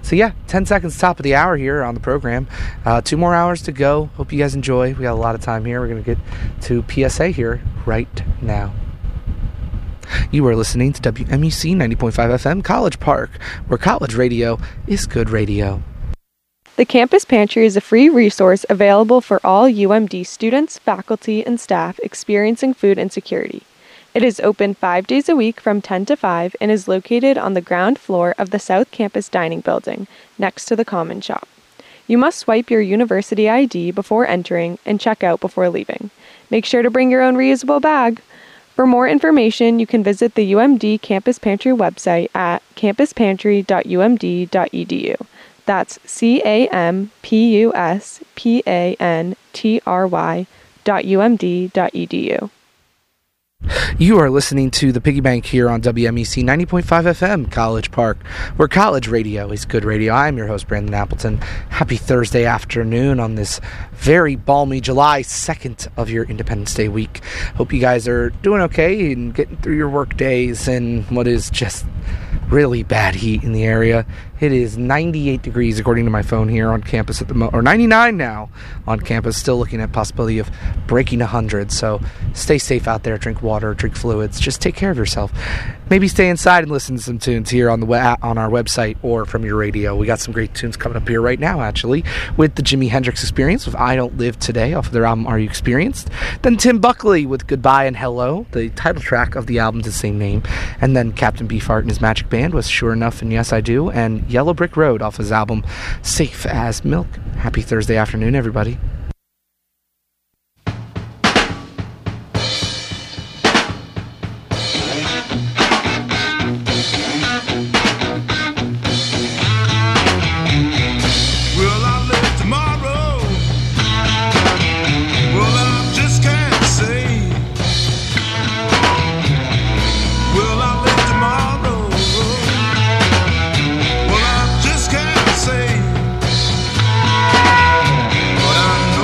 So yeah, 10 seconds top of the hour here on the program. 2 more hours to go. Hope you guys enjoy. We got a lot of time here. We're going to get to PSA here right now. You are listening to WMUC 90.5 FM College Park, where college radio is good radio. The Campus Pantry is a free resource available for all UMD students, faculty, and staff experiencing food insecurity. It is open 5 days a week from 10 to 5 and is located on the ground floor of the South Campus Dining Building, next to the Common Shop. You must swipe your university ID before entering and check out before leaving. Make sure to bring your own reusable bag. For more information, you can visit the UMD Campus Pantry website at campuspantry.umd.edu. That's campusPantry.umd.edu. You are listening to the Piggy Bank here on WMEC 90.5 FM College Park, where college radio is good radio. I'm your host, Brandon Appleton. Happy Thursday afternoon on this very balmy July 2nd of your Independence Day week. Hope you guys are doing okay and getting through your work days in what is just really bad heat in the area. It is 98 degrees according to my phone here on campus at the or 99 now on campus. Still looking at possibility of breaking 100. So stay safe out there. Drink water, drink fluids. Just take care of yourself. Maybe stay inside and listen to some tunes here on on our website or from your radio. We got some great tunes coming up here right now, actually, with the Jimi Hendrix Experience with I Don't Live Today off of their album Are You Experienced? Then Tim Buckley with Goodbye and Hello, the title track of the album, the same name. And then Captain Beefheart and his Magic Band with Sure Enough and Yes I Do, and Yellow Brick Road off his album Safe as Milk. Happy Thursday afternoon, everybody. Well, I just can't say.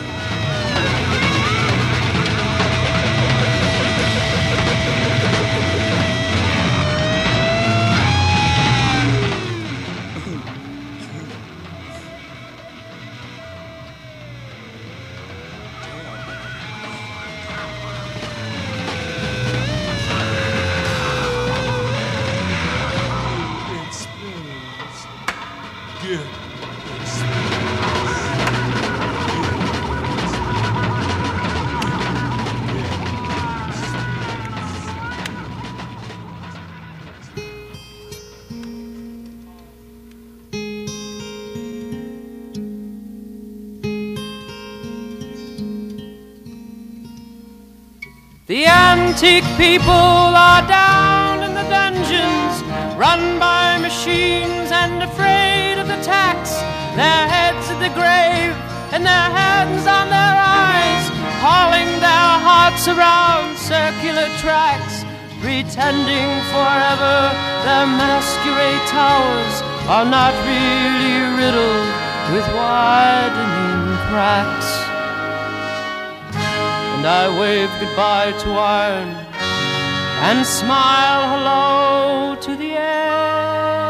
The antique people are down in the dungeons, run by machines and afraid of the tax. Their heads at the grave and their hands on their eyes, hauling their hearts around circular tracks, pretending forever their masquerade towers are not really riddled with widening cracks. And I wave goodbye to iron and smile hello to the air.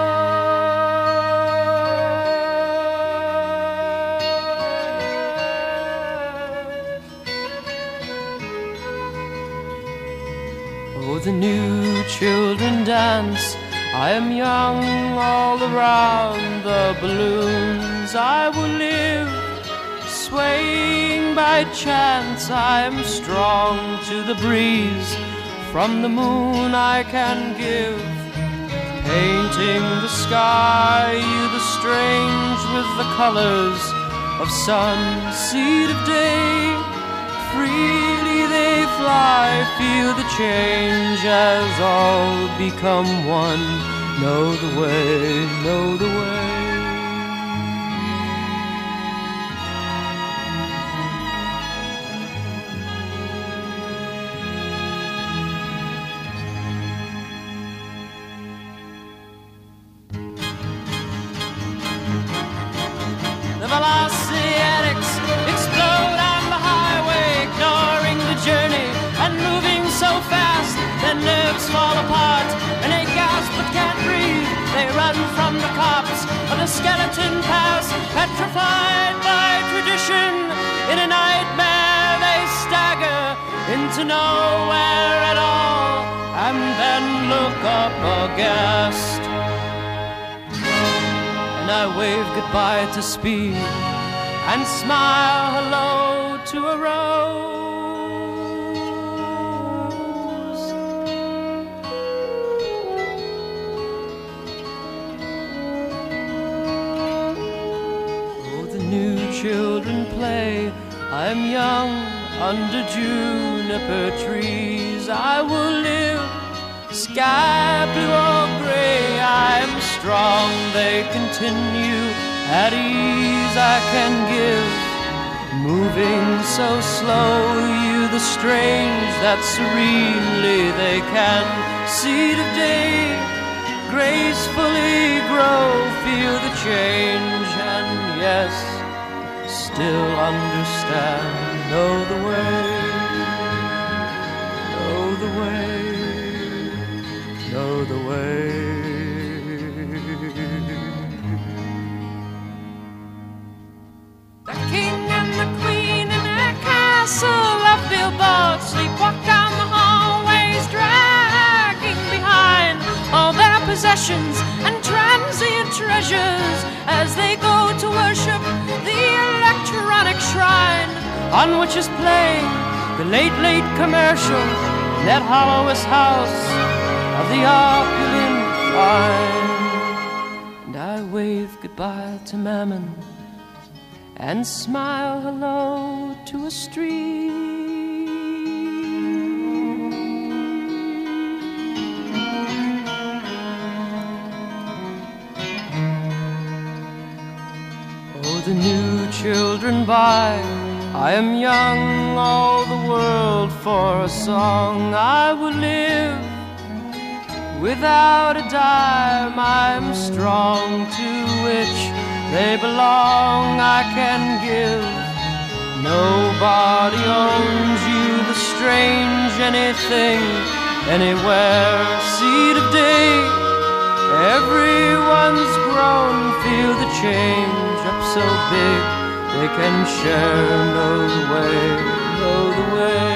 Oh, the new children dance. I am young all around the balloons. I will live swaying by chance. I am strong to the breeze. From the moon I can give, painting the sky, you the strange with the colors of sun, seed of day. Freely they fly, feel the change as all become one. Know the way, know the way. The velocietics explode on the highway, ignoring the journey and moving so fast their nerves fall apart and they gasp but can't breathe. They run from the cops of the skeleton pass, petrified by tradition. In a nightmare they stagger into nowhere at all and then look up aghast. I wave goodbye to speed and smile hello to a rose. Oh, the new children play. I am young under juniper trees. I will live sky blue or gray. I am strong, they continue at ease. I can give, moving so slow, you the strange that serenely they can. Seed of day, gracefully grow, feel the change, and yes, still understand. Know the way, know the way, know the way. The king and the queen in their castle of billboards sleepwalk down the hallways, dragging behind all their possessions and transient treasures as they go to worship the electronic shrine on which is playing the late, late commercial in that hollowest house of the opulent vine. And I wave goodbye to Mammon and smile hello to a street. Oh, the new children buy. I am young, all the world for a song. I will live without a dime. I am strong to which they belong. I can give, Nobody owns you, the strange anything, anywhere, seed of day. Everyone's grown, feel the change up so big, they can share, know the way, know the way.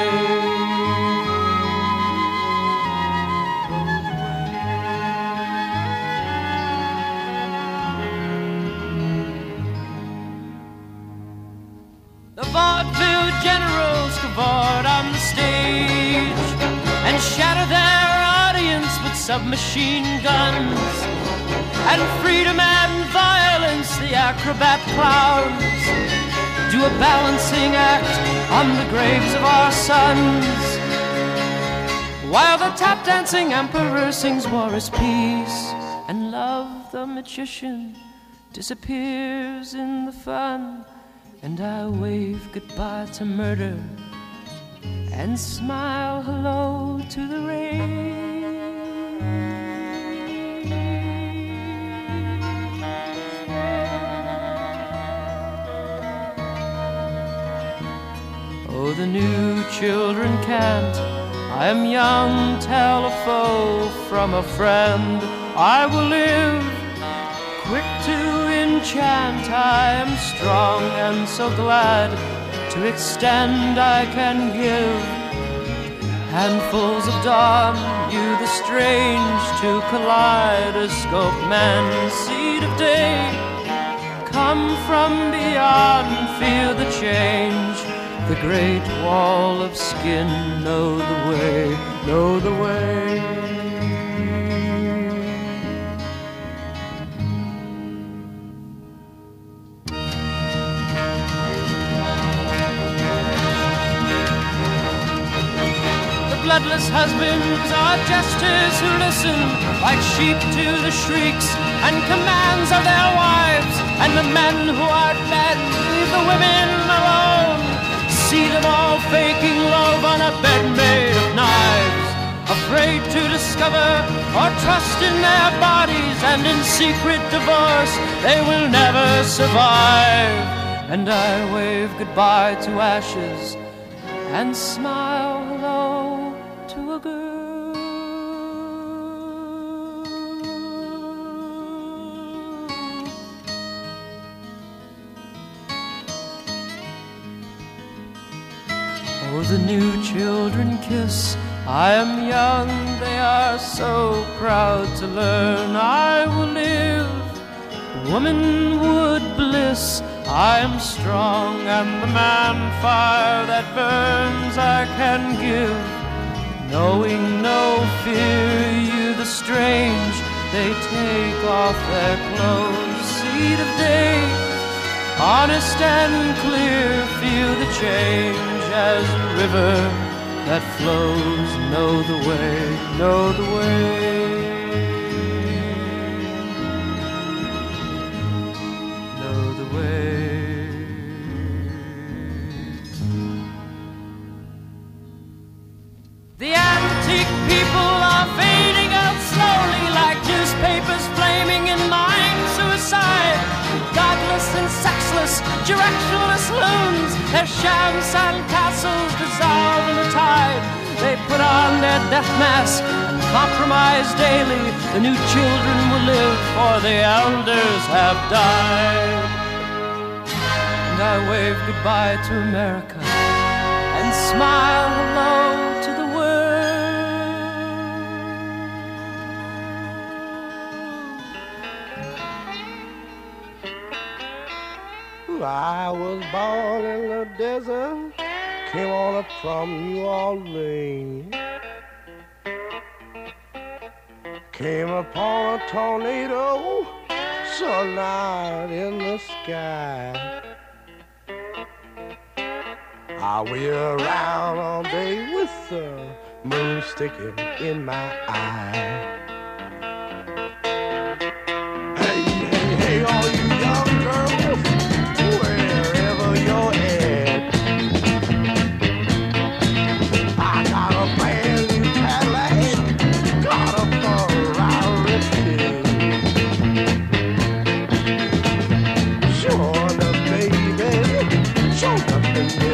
The vaudeville generals cavort on the stage and shatter their audience with submachine guns. And freedom and violence, the acrobat clowns, do a balancing act on the graves of our sons. While the tap dancing emperor sings war is peace, and love the magician disappears in the fun. And I wave goodbye to murder and smile hello to the rain. Oh, the new children can't, I am young, tell a foe from a friend. I will live, quick to enchant, I am strong and so glad to extend I can give. Handfuls of dawn, you the strange to kaleidoscope man, seed of day. Come from beyond, feel the change, the great wall of skin, know the way, know the way. Bloodless husbands are jesters who listen like sheep to the shrieks and commands of their wives, and the men who are dead leave the women alone. See them all faking love on a bed made of knives, afraid to discover or trust in their bodies, and in secret divorce they will never survive. And I wave goodbye to ashes and smile hello to a girl. Oh, the new children kiss, I am young, they are so proud to learn. I will live, womanhood bliss, I am strong, and the man fire that burns I can give. Knowing no fear, you the strange, they take off their clothes, seed of day. Honest and clear, feel the change as a river that flows, know the way, know the way. The antique people are fading out slowly like newspapers flaming in mine suicide. Godless and sexless, directionless loons, their sham sandcastles dissolve in the tide. They put on their death mask and compromise daily. The new children will live, for the elders have died. And I wave goodbye to America and smile hello to the I was born in the desert, came on up from New Orleans. Came upon a tornado, sunlight in the sky. I wheel around all day with the moon sticking in my eye. Hey, hey, hey, all you young girls, wherever you're at, I got a brand new Cadillac, got a Ferrari too. Sure enough, baby, sure enough,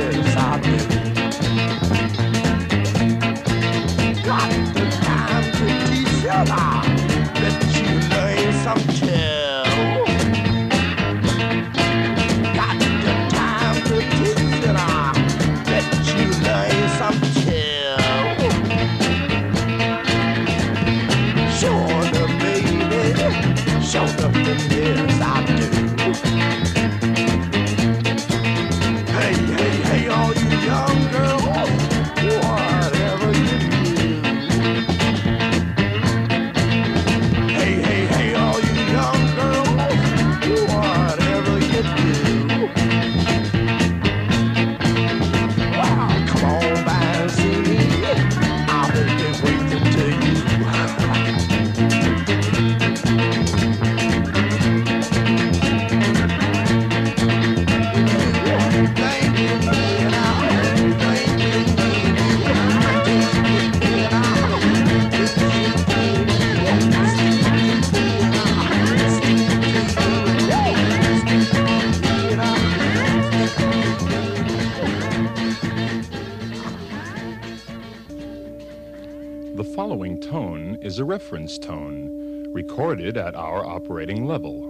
following tone is a reference tone, recorded at our operating level.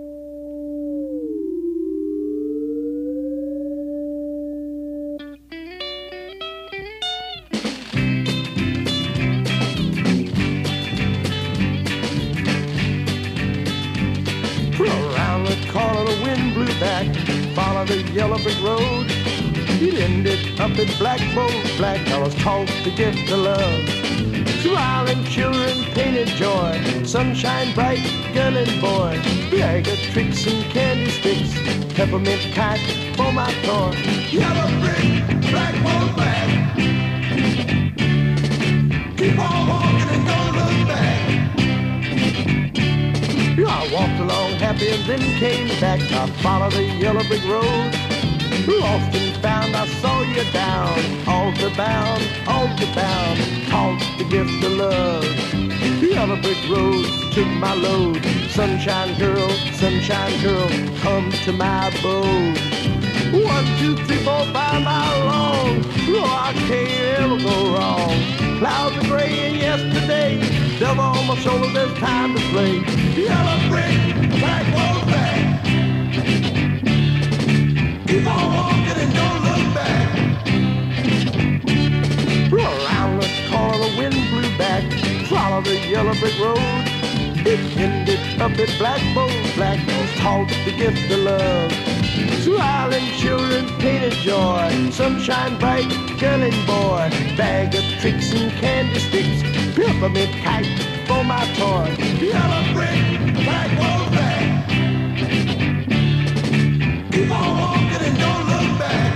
Around the corner, the wind blew back. Follow the yellow brick road. It ended up in Black Boat. Black fellas taught the gift of love. Smiling children painted joy. Sunshine bright, girl and boy. Bag of tricks and candy sticks. Peppermint kite for my toy. Yellow brick, black boat back. Keep on walking and don't look back. I walked along happy and then came back. I followed the yellow brick road. Lost and found, I saw you down. Altar bound, taught the gift of love. The yellow brick road took my load. Sunshine girl, come to my abode. 1, 2, 3, 4, 5 miles long. Oh, I can't ever go wrong. Clouds are gray and yesterday. Devil on my shoulder, there's time to play. Yellow brick, black road back. Keep on walking and don't look back. Around the corner, the wind blew back. Follow the yellow brick road. It ended up at Black Boat. Black was taught the gift of love. Smiling children painted joy. Sunshine bright, girl and boy. Bag of tricks and candy sticks. Peppermint kite for my toy. Yellow brick, black road back. Keep on walking and don't look back.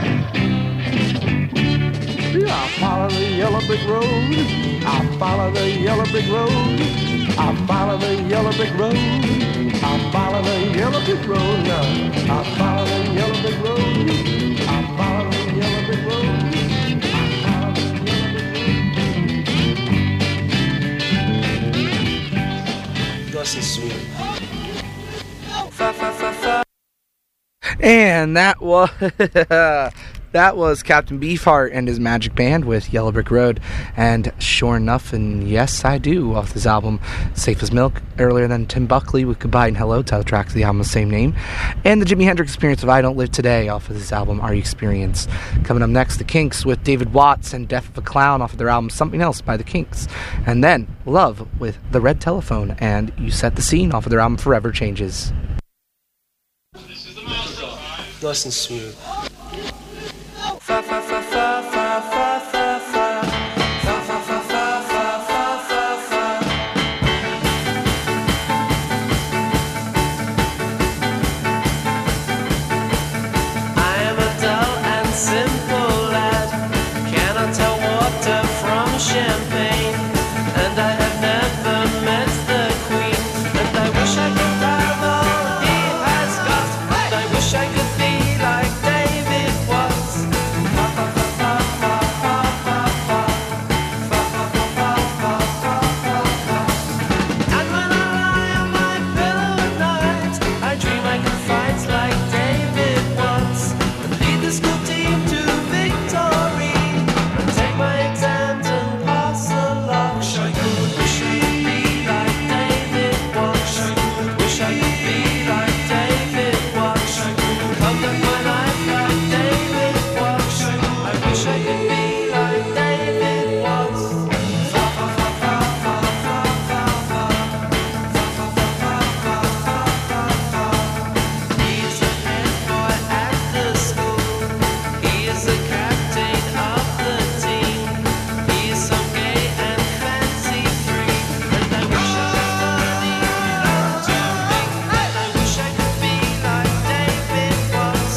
I follow the yellow brick road. I follow the yellow brick road. I follow the yellow brick road. I follow the yellow brick road now. I follow the yellow brick road. I follow the yellow brick road. Nice and sweet. And that was Captain Beefheart and his magic band with Yellow Brick Road. And Sure Enough and Yes I Do off this album. Safe as Milk earlier than Tim Buckley with Goodbye and Hello, title track to the album of the same name. And the Jimi Hendrix Experience of I Don't Live Today off of this album, Are You Experienced? Coming up next, The Kinks with David Watts and Death of a Clown off of their album Something Else by The Kinks. And then Love with The Red Telephone and You Set the Scene off of their album Forever Changes. Nice and smooth. Champagne, and I have never met the Queen, and I wish I could have all he has got, and I wish I could be like David Watts. And when I lie on my pillow at night, I dream I can fight like David Watts, and lead the school team to victory, and take my exams and pass along. Wish I could be like David Watts. Wish I could be like David Watts. Come back my life like David Watts. I wish I could be like David Watts. He's a head boy at the school. He is the captain of the team. He's so gay and fancy free, and I wish I could study like to me, and I wish I could be like David Watts.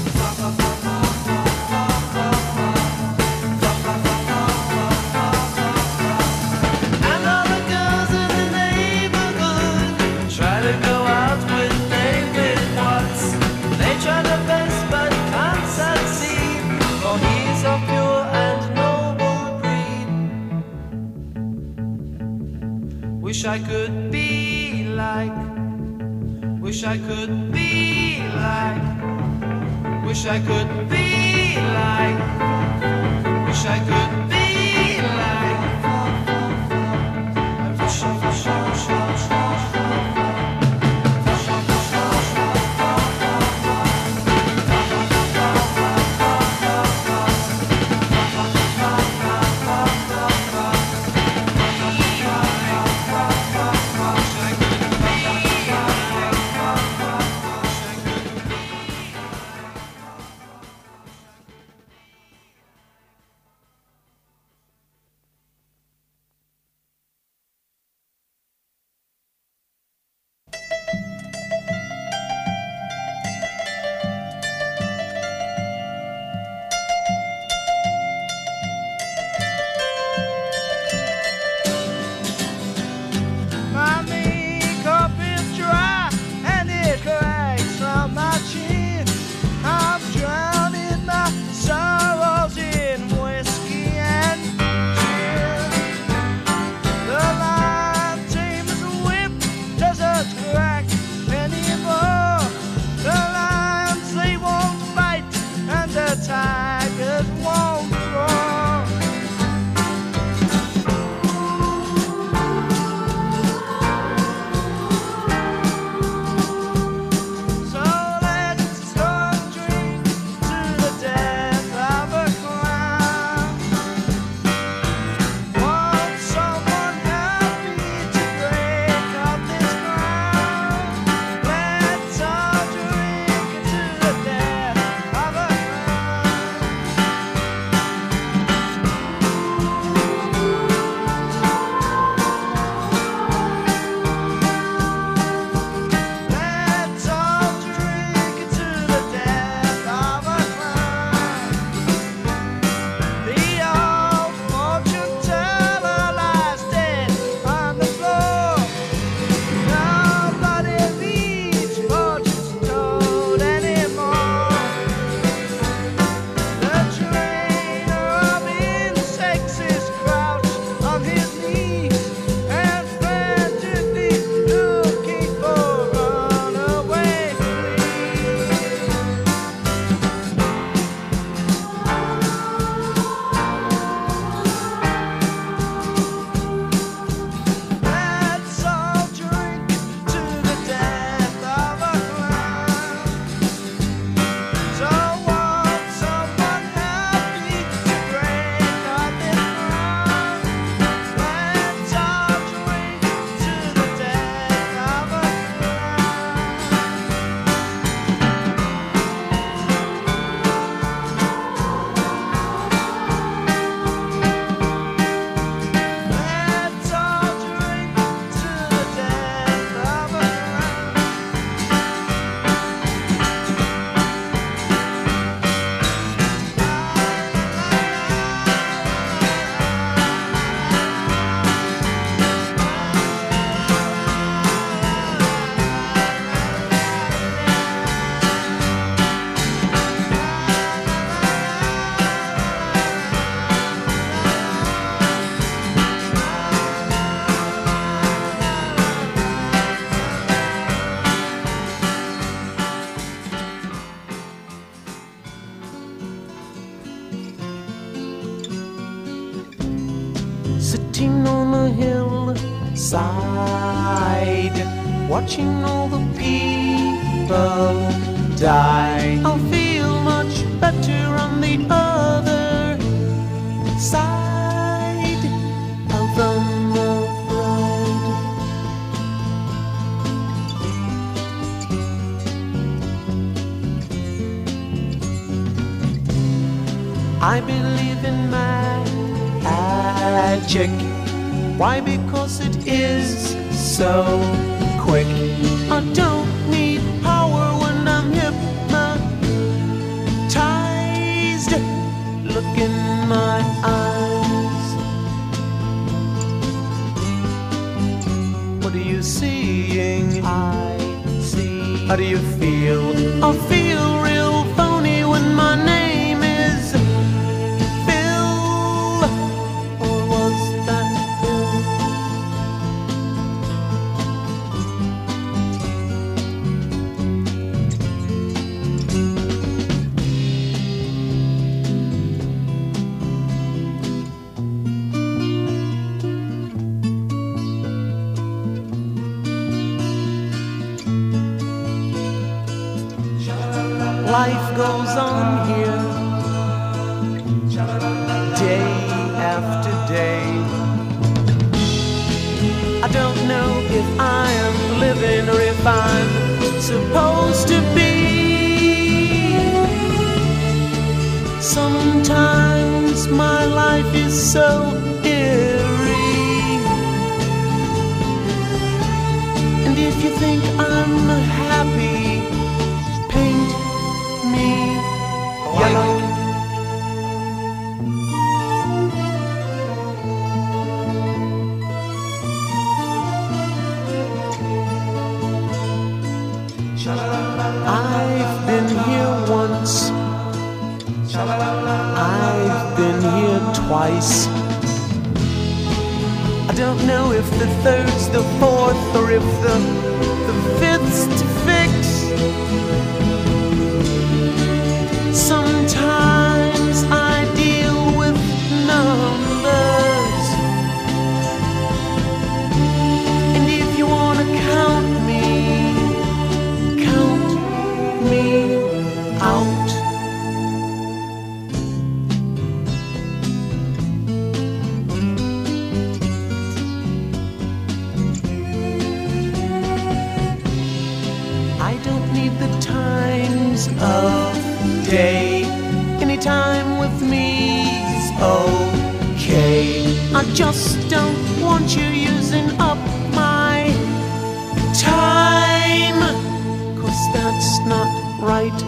And all the girls in the neighborhood try to go out with David Watts. They try their best but can't succeed, for he's of pure and noble breed. Wish I could be like, wish I could be like, wish I could be like, wish I could be like, it won't grow. So let's go drink to the death of a clown. Want someone happy to break up this ground. Let's all drink to the death of a Let's all drink to the death of a clown. The old fortune teller lies dead on the floor. Nobody reads fortunes told anymore. The trainer of insects is crouched on his knees and frantically looking for runaway fleas. Let's all drink to the death of a clown. So want someone happy to break up this ground. Let's all drink to the death of a Let's all drink to the death of a Sitting on a hillside, watching all the people die. I'll feel much better on the other side of the ride. I believe in magic. Why? Because it is so quick. I don't need power when I'm hypnotized. Look in my eyes. What are you seeing? I see. How do you feel? I feel real phony when my name is Phil. Or was that Bill? Life goes on here, day after day. I don't know if I am living or if I'm supposed to be. Sometimes my life is so eerie, and if you think I'm happy, paint me yellow. I've been here once, I've been here twice. I don't know if the third's the fourth or if the fifth's to fix. Sometimes I I just don't want you using up my time, 'cause that's not right.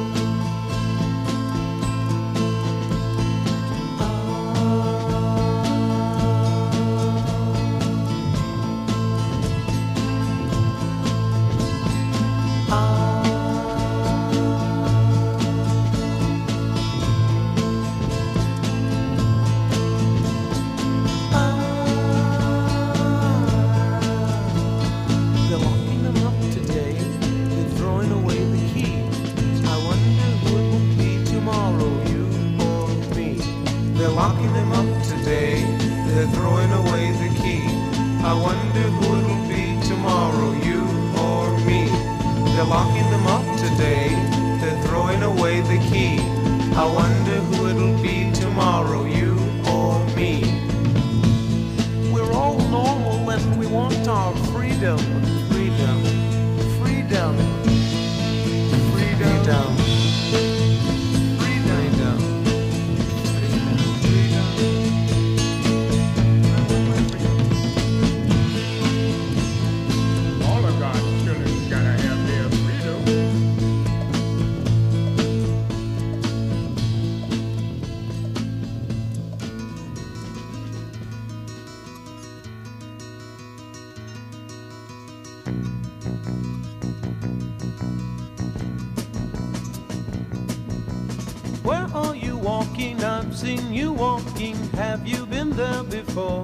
Where are you walking? I've seen you walking. Have you been there before?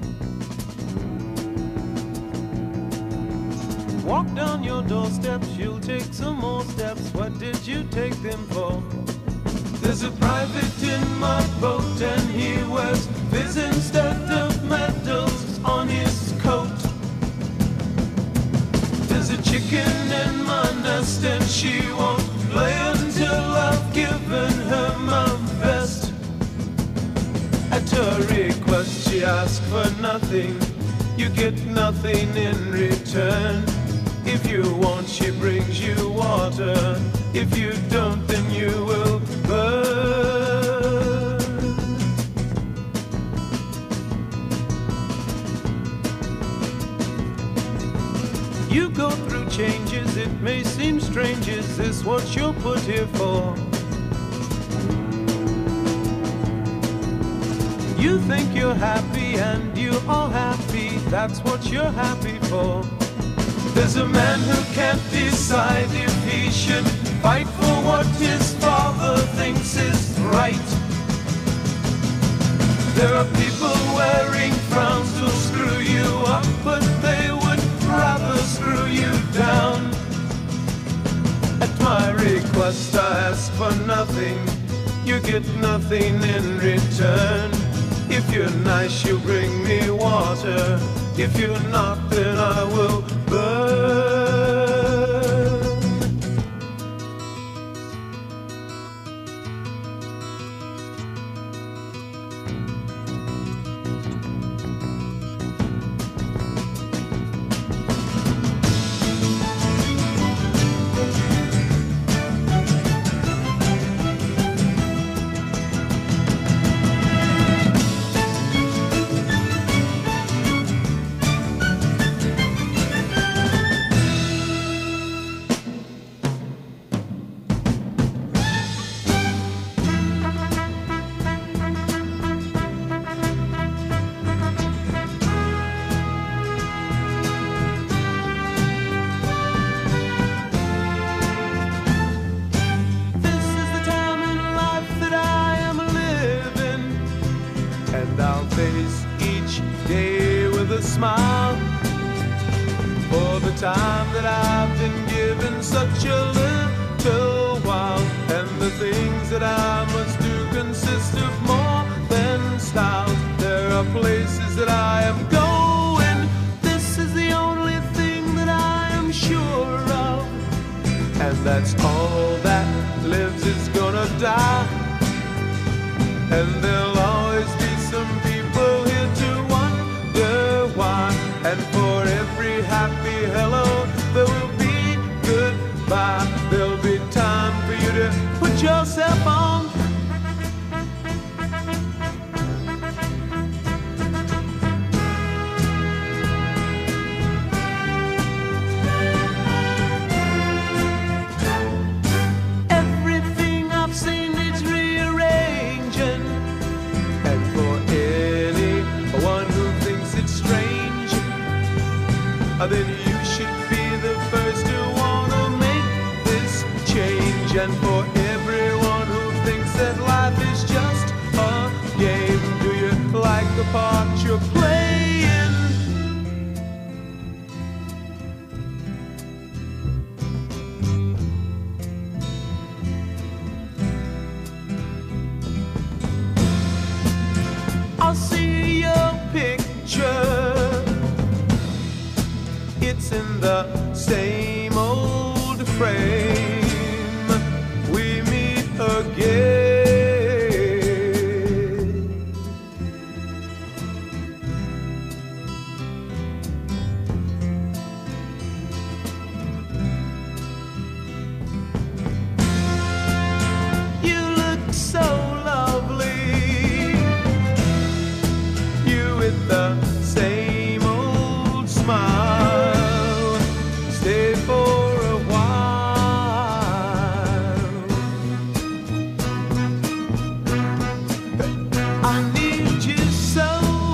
Walk down your doorsteps, you'll take some more steps. What did you take them for? There's a private in my boat and he wears fizz instead of medals on his coat. There's a chicken in my nest and she won't lay until I've given her my best. At her request she asks for nothing, you get nothing in return. If you want she brings you water, if you don't then you will burn. You go through changes, it may seem strange, is this what you're put here for? You think you're happy and you are happy, that's what you're happy for. There's a man who can't decide if he should fight for what his father thinks is right. There are people wearing frowns who'll screw you up, but they would rather screw you down. At my request I ask for nothing, you get nothing in return. If you're nice you bring me water, if you're not then I will burn. Time that I've been given such a little while, and the things that I must do consist of more than style. There are places that I am going, this is the only thing that I am sure of, and that's all that lives is gonna die. And there'll always be some people here to wonder why, and for every happy hello there will be goodbye. There'll be time for you to put yourself on. in the same old frame, we meet again. You look so lovely, you with the same old smile, stay for a while. I need you so,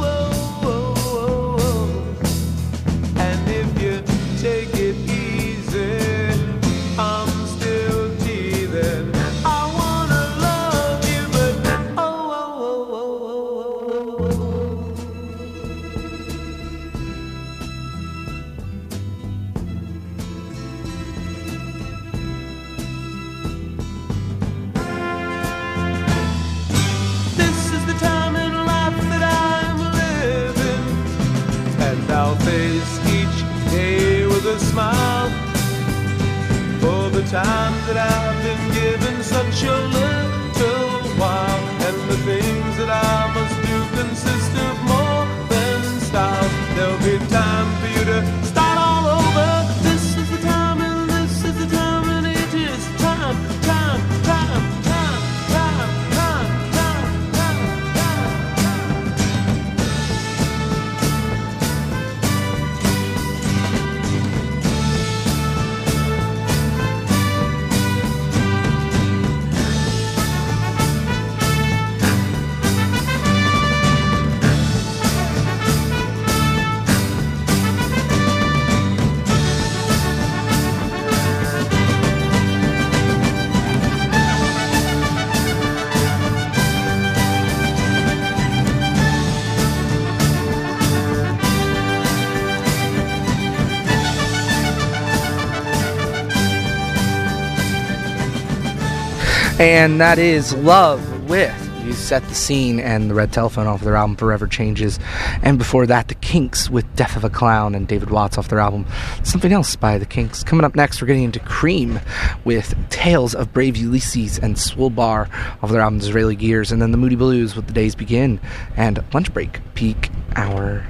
and if you take it easy, I'm still teething. I wanna love you, but this is the time in life that I'm living, and I'll face each day with a smile. For the time that I've been given such a little while, and the things that I must do consist of more than style. There'll be time for you to start all over. This is the time, and this is the time, and it is time, time, time, time, time, time, time, time, time. And that is Love with You Set the Scene and the Red Telephone off their album Forever Changes. And before that, the Kinks with Death of a Clown and David Watts off their album Something Else by the Kinks. Coming up next, we're getting into Cream with Tales of Brave Ulysses and Swilbar off their album Israeli Gears. And then the Moody Blues with The Days Begin and Lunch Break Peak Hour.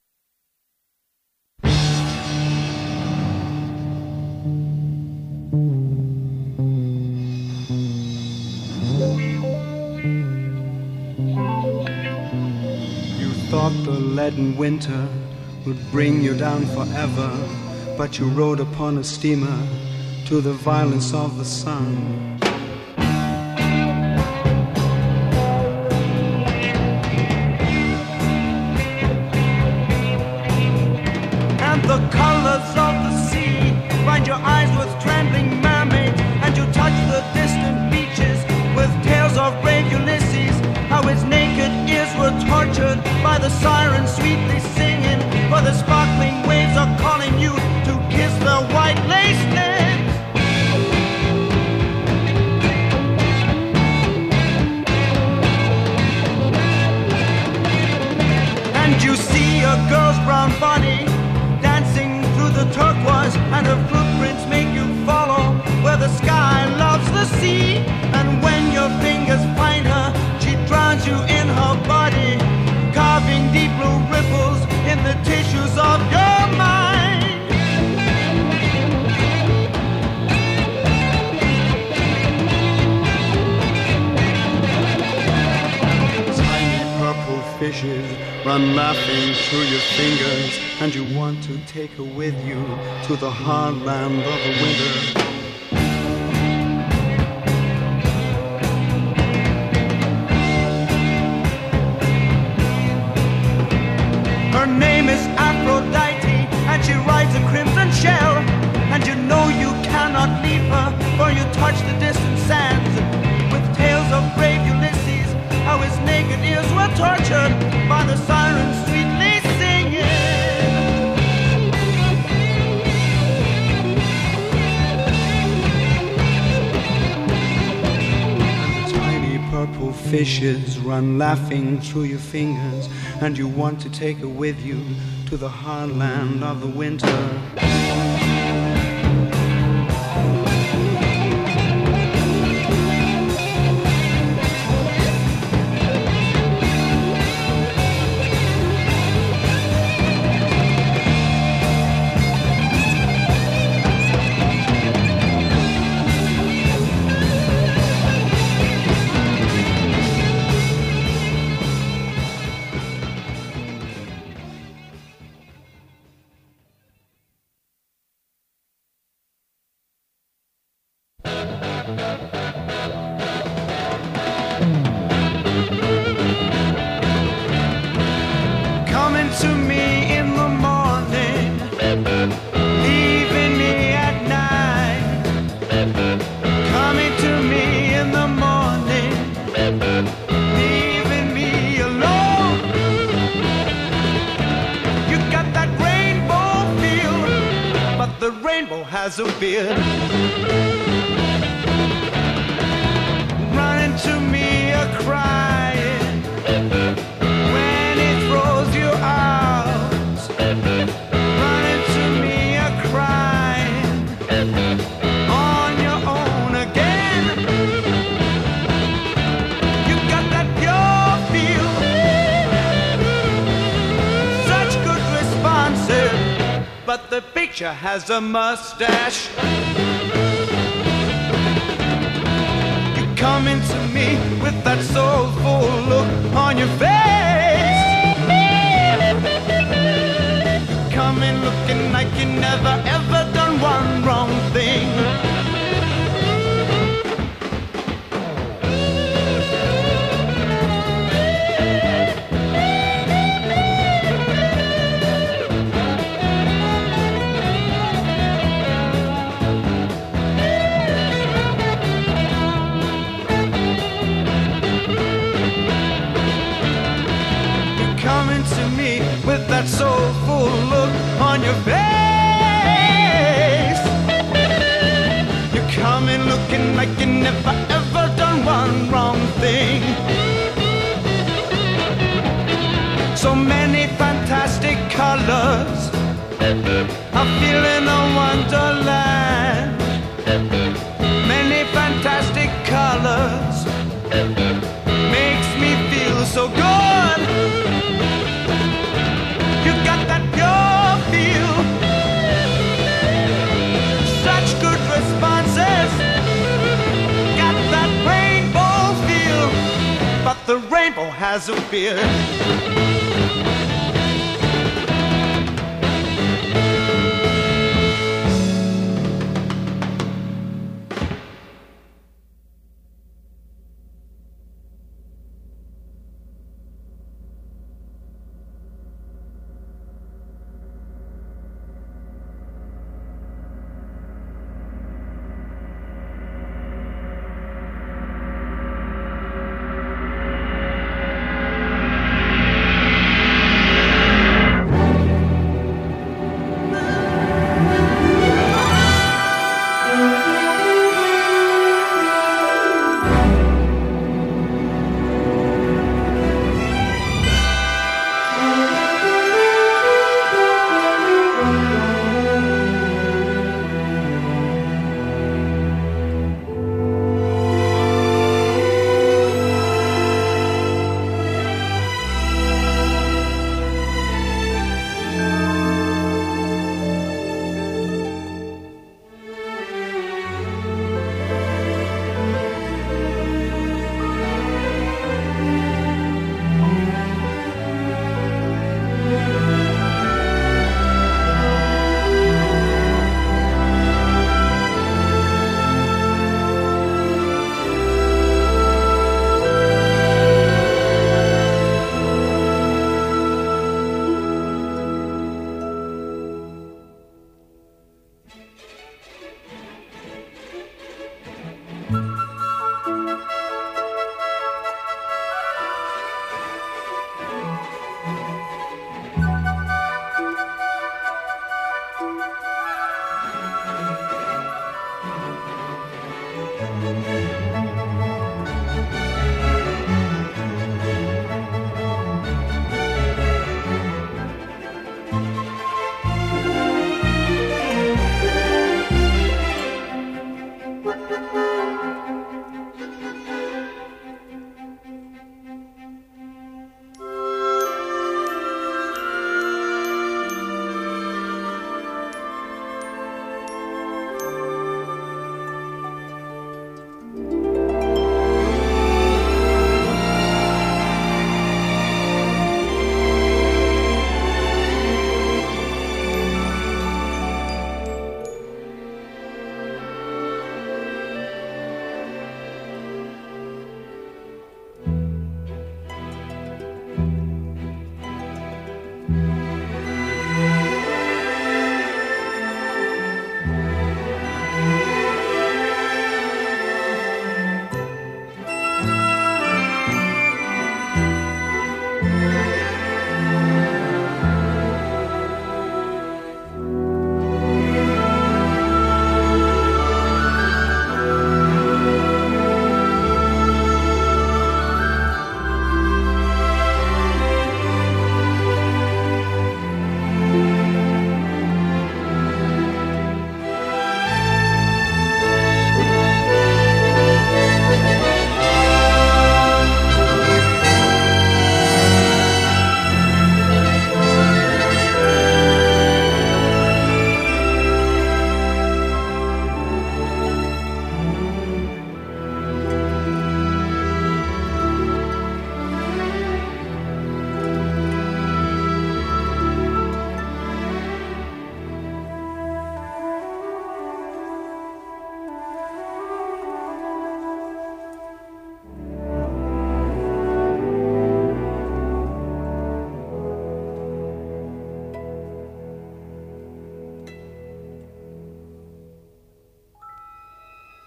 Thought the leaden winter would bring you down forever, but you rode upon a steamer to the violence of the sun. And the colors of the sea blind your eyes with trembling mermaids, and you touch the distant beaches with tales of brave Ulysses, how his naked ears were tortured by the sirens sweetly singing, for the sparkling waves are calling you to kiss the white lace lips. And you see a girl's brown body dancing through the turquoise, and her footprints make you follow where the sky loves the sea. And when your fingers find her, she drowns you in her body, carving deep blue ripples in the tissues of your mind. Tiny purple fishes run laughing through your fingers, and you want to take her with you to the hard land of the winter. Her name is Aphrodite, and she rides a crimson shell, and you know you cannot leave her, for you touch the distant sands with tales of brave Ulysses, how his naked ears were tortured by the sirens sweetly singing. Tiny purple fishes run laughing through your fingers, and you want to take her with you to the hard land of the winter. Coming to me in the morning, leaving me at night. Coming to me in the morning, leaving me alone. You got that rainbow feel, but the rainbow has a beard. Running to me a crying when it throws you out. Running to me a crying on your own again. You got that pure feel, such good responses, but the picture has a mustache. Coming to me with that soulful look on your face. Coming looking like you never ever done one wrong thing. Coming to me with that soulful look on your face. You're coming looking like you never ever done one wrong thing. So many fantastic colors, I feel in a wonderland. Many fantastic colors makes me feel so good. You got that pure feel, such good responses. Got that rainbow feel, but the rainbow has a beard.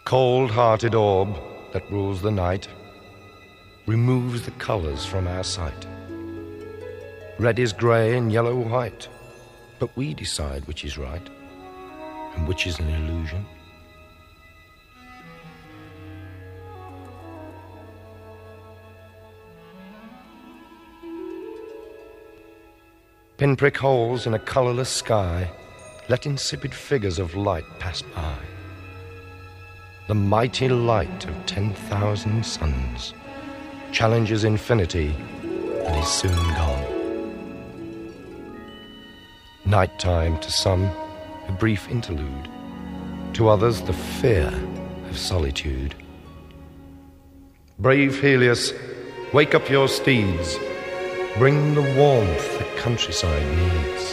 cold-hearted orb that rules the night removes the colors from our sight. Red is gray and yellow white, but we decide which is right and which is an illusion. Pinprick holes in a colorless sky let insipid figures of light pass by. The mighty light of 10,000 suns challenges infinity and is soon gone. Nighttime to some, a brief interlude, to others the fear of solitude. Brave Helios, wake up your steeds, bring the warmth that countryside needs.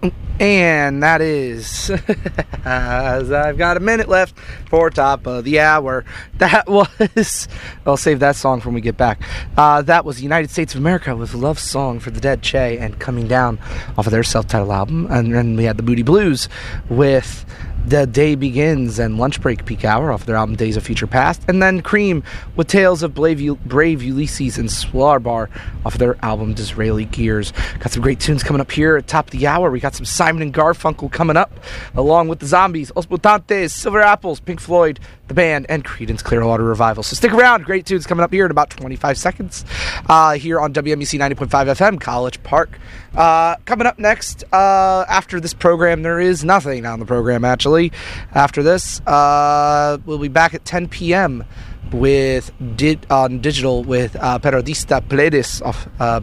And that is, as I've got a minute left for top of the hour. That was, I'll save that song for when we get back. That was United States of America with Love Song for the Dead, Che, and Coming Down off of their self-titled album. And then we had the Moody Blues with The Day Begins and Lunch Break Peak Hour off their album Days of Future Past. And then Cream with Tales of Brave Ulysses and Swallow Bar off of their album Disraeli Gears. Got some great tunes coming up here at top of the hour. We got some Simon and Garfunkel coming up, along with the Zombies, Os Mutantes, Silver Apples, Pink Floyd, the band, and Creedence Clearwater Revival. So stick around. Great tunes coming up here in about 25 seconds here on WMEC 90.5 FM, College Park. Coming up next, after this program, there is nothing on the program, actually. After this, we'll be back at 10 p.m. on digital with Periodista Pledis of